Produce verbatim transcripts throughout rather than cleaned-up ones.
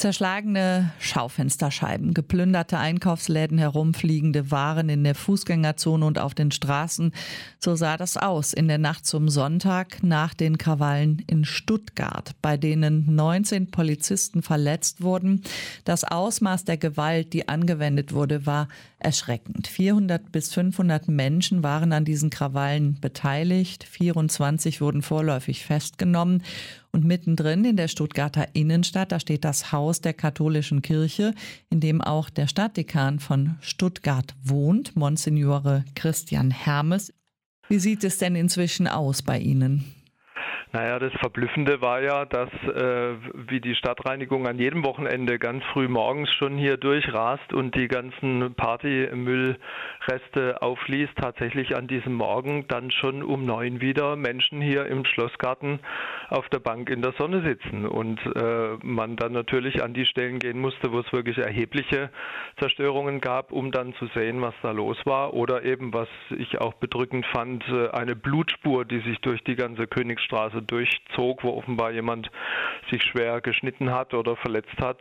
Zerschlagene Schaufensterscheiben, geplünderte Einkaufsläden, herumfliegende Waren in der Fußgängerzone und auf den Straßen. So sah das aus in der Nacht zum Sonntag nach den Krawallen in Stuttgart, bei denen neunzehn Polizisten verletzt wurden. Das Ausmaß der Gewalt, die angewendet wurde, war erschreckend. vierhundert bis fünfhundert Menschen waren an diesen Krawallen beteiligt. vierundzwanzig wurden vorläufig festgenommen. Und mittendrin in der Stuttgarter Innenstadt, da steht das Haus der katholischen Kirche, in dem auch der Stadtdekan von Stuttgart wohnt, Monsignore Christian Hermes. Wie sieht es denn inzwischen aus bei Ihnen? Naja, das Verblüffende war ja, dass äh, wie die Stadtreinigung an jedem Wochenende ganz früh morgens schon hier durchrast und die ganzen Partymüllreste aufliest, tatsächlich an diesem Morgen dann schon um neun wieder Menschen hier im Schlossgarten auf der Bank in der Sonne sitzen und äh, man dann natürlich an die Stellen gehen musste, wo es wirklich erhebliche Zerstörungen gab, um dann zu sehen, was da los war, oder eben, was ich auch bedrückend fand, eine Blutspur, die sich durch die ganze Königsstraße durchzog, wo offenbar jemand sich schwer geschnitten hat oder verletzt hat.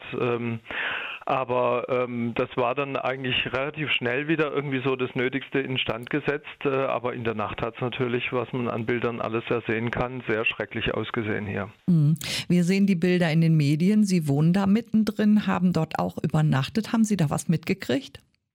Aber ähm, das war dann eigentlich relativ schnell wieder irgendwie so das Nötigste instand gesetzt. Äh, aber in der Nacht hat es natürlich, was man an Bildern alles ersehen kann, sehr schrecklich ausgesehen hier. Wir sehen die Bilder in den Medien. Sie wohnen da mittendrin, haben dort auch übernachtet. Haben Sie da was mitgekriegt?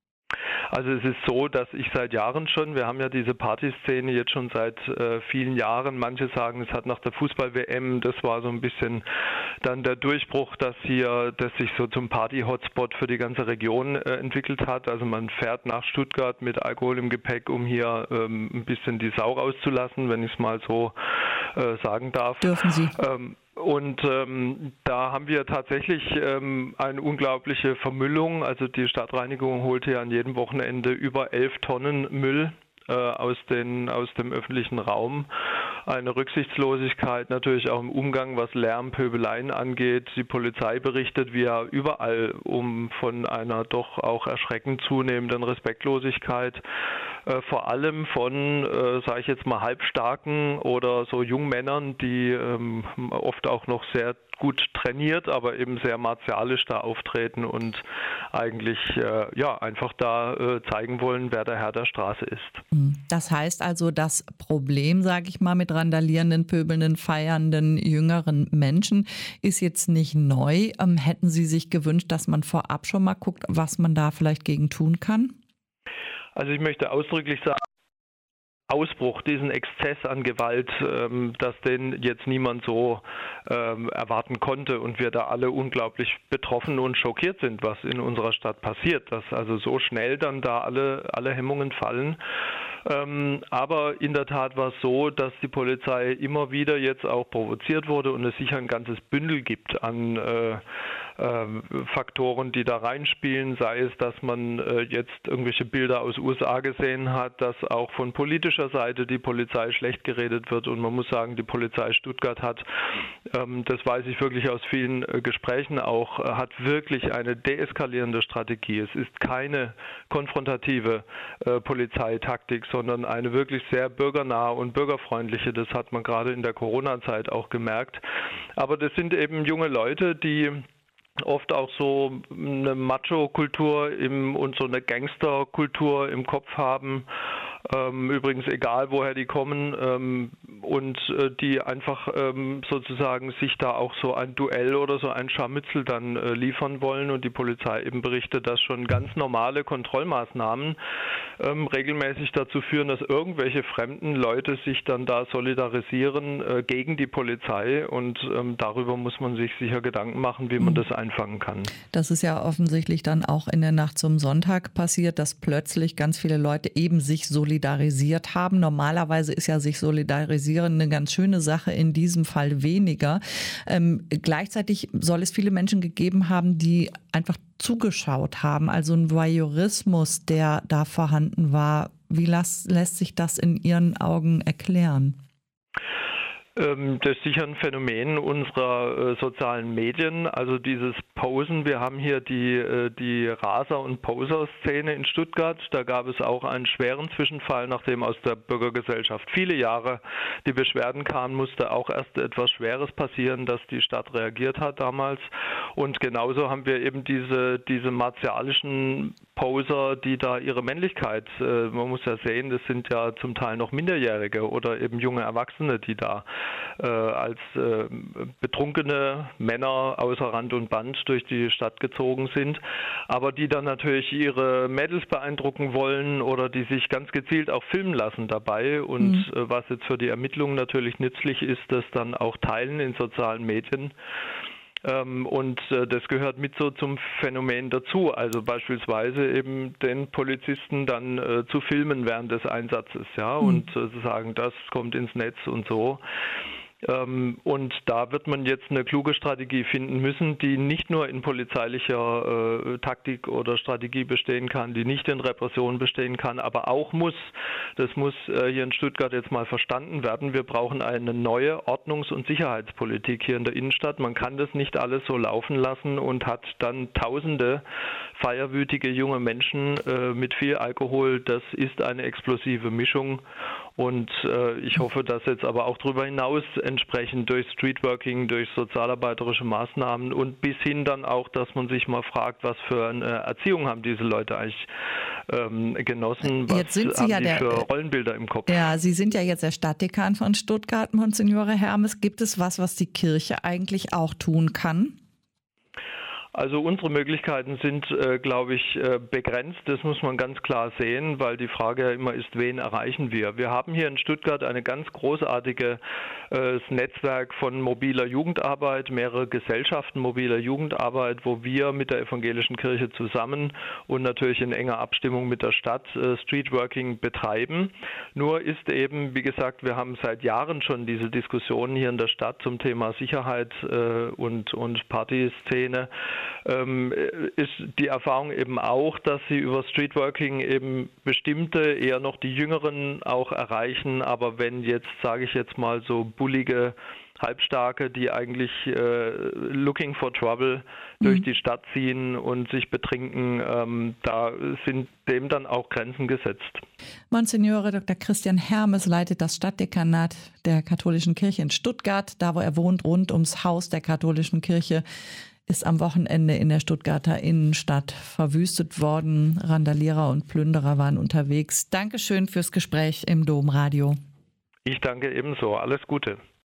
Also es ist so, dass ich seit Jahren schon, wir haben ja diese Partyszene jetzt schon seit äh, vielen Jahren, manche sagen, es hat nach der Fußball-W M, das war so ein bisschen dann der Durchbruch, dass hier, dass sich so zum Party-Hotspot für die ganze Region äh, entwickelt hat. Also man fährt nach Stuttgart mit Alkohol im Gepäck, um hier ähm, ein bisschen die Sau rauszulassen, wenn ich es mal so äh, sagen darf. Dürfen Sie. Ähm, Und ähm, da haben wir tatsächlich ähm, eine unglaubliche Vermüllung. Also die Stadtreinigung holte ja an jedem Wochenende über elf Tonnen Müll äh, aus, den, aus dem öffentlichen Raum. Eine Rücksichtslosigkeit natürlich auch im Umgang, was Lärm, Pöbeleien angeht. Die Polizei berichtet wie ja überall um von einer doch auch erschreckend zunehmenden Respektlosigkeit. Äh, vor allem von, äh, sage ich jetzt mal, halbstarken oder so Jungmännern, die ähm, oft auch noch sehr gut trainiert, aber eben sehr martialisch da auftreten und eigentlich äh, ja einfach da äh, zeigen wollen, wer der Herr der Straße ist. Das heißt also, das Problem, sage ich mal, mit randalierenden, pöbelnden, feiernden, jüngeren Menschen ist jetzt nicht neu. Ähm, hätten Sie sich gewünscht, dass man vorab schon mal guckt, was man da vielleicht gegen tun kann? Also ich möchte ausdrücklich sagen, Ausbruch, diesen Exzess an Gewalt, ähm, dass den jetzt niemand so ähm, erwarten konnte und wir da alle unglaublich betroffen und schockiert sind, was in unserer Stadt passiert, dass also so schnell dann da alle, alle Hemmungen fallen. Ähm, aber in der Tat war es so, dass die Polizei immer wieder jetzt auch provoziert wurde und es sicher ein ganzes Bündel gibt an äh, äh, Faktoren, die da reinspielen, sei es, dass man äh, jetzt irgendwelche Bilder aus U S A gesehen hat, dass auch von politischer Seite die Polizei schlecht geredet wird und man muss sagen, die Polizei Stuttgart hat, ähm, das weiß ich wirklich aus vielen äh, Gesprächen auch, äh, hat wirklich eine deeskalierende Strategie. Es ist keine konfrontative äh, Polizeitaktik, sondern eine wirklich sehr bürgernahe und bürgerfreundliche. Das hat man gerade in der Corona-Zeit auch gemerkt. Aber das sind eben junge Leute, die oft auch so eine Macho-Kultur im, und so eine Gangster-Kultur im Kopf haben. Ähm, übrigens egal, woher die kommen ähm, und äh, die einfach ähm, sozusagen sich da auch so ein Duell oder so ein Scharmützel dann äh, liefern wollen und die Polizei eben berichtet, dass schon ganz normale Kontrollmaßnahmen ähm, regelmäßig dazu führen, dass irgendwelche fremden Leute sich dann da solidarisieren äh, gegen die Polizei und ähm, darüber muss man sich sicher Gedanken machen, wie man das einfangen kann. Das ist ja offensichtlich dann auch in der Nacht zum Sonntag passiert, dass plötzlich ganz viele Leute eben sich solidarisieren solidarisiert haben. Normalerweise ist ja sich solidarisieren eine ganz schöne Sache, in diesem Fall weniger. Ähm, gleichzeitig soll es viele Menschen gegeben haben, die einfach zugeschaut haben, also ein Voyeurismus, der da vorhanden war. Wie las, lässt sich das in Ihren Augen erklären? Das ist sicher ein Phänomen unserer äh, sozialen Medien, also dieses Posen. Wir haben hier die, äh, die Raser- und Poser-Szene in Stuttgart. Da gab es auch einen schweren Zwischenfall, nachdem aus der Bürgergesellschaft viele Jahre die Beschwerden kamen, musste auch erst etwas Schweres passieren, dass die Stadt reagiert hat damals. Und genauso haben wir eben diese, diese martialischen Poser, die da ihre Männlichkeit, äh, man muss ja sehen, das sind ja zum Teil noch Minderjährige oder eben junge Erwachsene, die da äh, als äh, betrunkene Männer außer Rand und Band durch die Stadt gezogen sind, aber die dann natürlich ihre Mädels beeindrucken wollen oder die sich ganz gezielt auch filmen lassen dabei und mhm. äh, was jetzt für die Ermittlungen natürlich nützlich ist, das dann auch teilen in sozialen Medien. Und das gehört mit so zum Phänomen dazu, also beispielsweise eben den Polizisten dann äh, zu filmen während des Einsatzes, ja, mhm. und äh, zu sagen, das kommt ins Netz und so. Ähm, und da wird man jetzt eine kluge Strategie finden müssen, die nicht nur in polizeilicher äh, Taktik oder Strategie bestehen kann, die nicht in Repression bestehen kann, aber auch muss, das muss äh, hier in Stuttgart jetzt mal verstanden werden, wir brauchen eine neue Ordnungs- und Sicherheitspolitik hier in der Innenstadt. Man kann das nicht alles so laufen lassen und hat dann tausende feierwütige junge Menschen äh, mit viel Alkohol. Das ist eine explosive Mischung. Und äh, ich hoffe, dass jetzt aber auch darüber hinaus entsprechend durch Streetworking, durch sozialarbeiterische Maßnahmen und bis hin dann auch, dass man sich mal fragt, was für eine Erziehung haben diese Leute eigentlich ähm, genossen, was jetzt sind Sie haben ja die der, für Rollenbilder im Kopf. Ja, Sie sind ja jetzt der Stadtdekan von Stuttgart, Monsignore Hermes. Gibt es was, was die Kirche eigentlich auch tun kann? Also unsere Möglichkeiten sind, äh, glaube ich, äh, begrenzt. Das muss man ganz klar sehen, weil die Frage ja immer ist, wen erreichen wir? Wir haben hier in Stuttgart eine ganz großartige äh, Netzwerk von mobiler Jugendarbeit, mehrere Gesellschaften mobiler Jugendarbeit, wo wir mit der evangelischen Kirche zusammen und natürlich in enger Abstimmung mit der Stadt äh, Streetworking betreiben. Nur ist eben, wie gesagt, wir haben seit Jahren schon diese Diskussionen hier in der Stadt zum Thema Sicherheit äh, und, und Partyszene. Ähm, ist die Erfahrung eben auch, dass sie über Streetworking eben bestimmte, eher noch die Jüngeren auch erreichen. Aber wenn jetzt, sage ich jetzt mal, so bullige Halbstarke, die eigentlich äh, looking for trouble durch die Stadt ziehen und sich betrinken, ähm, da sind dem dann auch Grenzen gesetzt. Monsignore Doktor Christian Hermes leitet das Stadtdekanat der Katholischen Kirche in Stuttgart. Da, wo er wohnt, rund ums Haus der Katholischen Kirche, ist am Wochenende in der Stuttgarter Innenstadt verwüstet worden. Randalierer und Plünderer waren unterwegs. Dankeschön fürs Gespräch im Domradio. Ich danke ebenso. Alles Gute.